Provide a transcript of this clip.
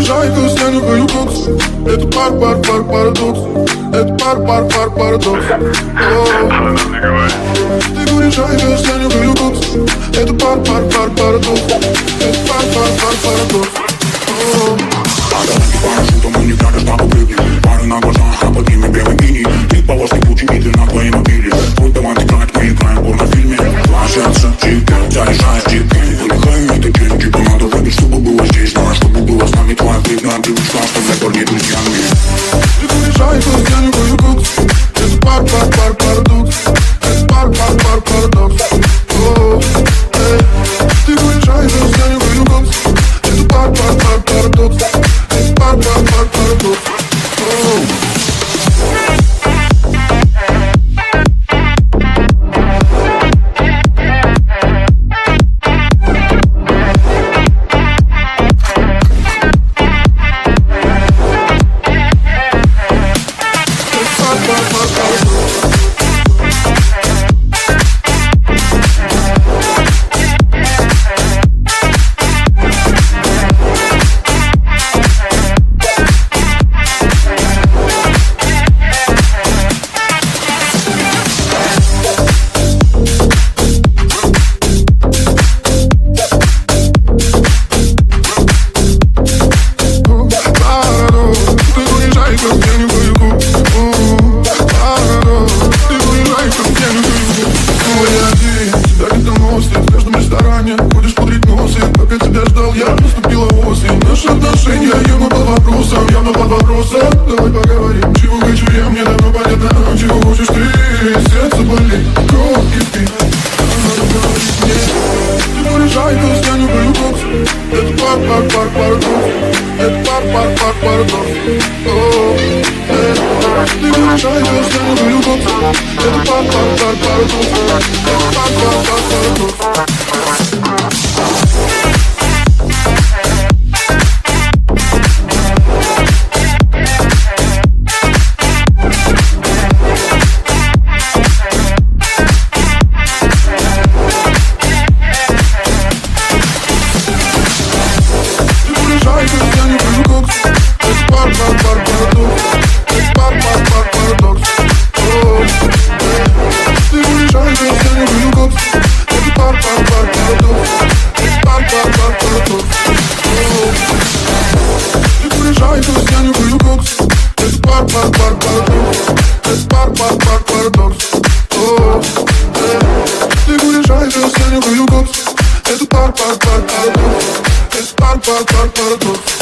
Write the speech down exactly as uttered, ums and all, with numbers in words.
лужайках, я нюхаю кокс. Это пар, пар, пар, парадокс. Это пар, пар, пар, парадокс. Ты говоришь, айкос, я нюхаю кокс. Это пар, пар, пар, парадокс. Это пар, пар, пар, парадокс. А давай не парашютом, мы не втянешь, папа прыгнет. Пары на глазах, а под ними белый мини. Ты полосный путь, и ты на твоей мобиле. Твой талант играет, мы играем в порнофильме. Ложатся чипы, заряжаешь чипы. Выдыхаем это день, типа надо выпить, чтобы было здесь. Давай, чтобы было с нами твоя видная привычка, оставляй парней друзьями. Ты говоришь, айкос, я нюхаю кокс. Это пар, пар, пар, парадокс. Это пар, пар, пар, парадокс. Ты говоришь, айкос, я нюхаю кокс. Это пар, пар, пар, парадокс. Это пар, пар, пар, парадокс. Ходишь пудрить носы, пока тебя ждал я, наступила осень. Наши отношения явно под вопросом, явно под вопросом. Давай поговорим, чего хочу я, мне давно понятно. Чего хочешь ты, сердце болит, кровь кипит. Надо говорить мне. Ты говоришь, айкос, я нюхаю кокс. Это пар, пар, пар, парадокс. Это пар, пар, пар, парадокс. Ты говоришь, айкос, я нюхаю кокс. Это пар, пар, пар, парадокс. Это пар, пар, пар, парадокс. Это пар, пар, пар, парадокс. Это пар, пар, пар, парадокс.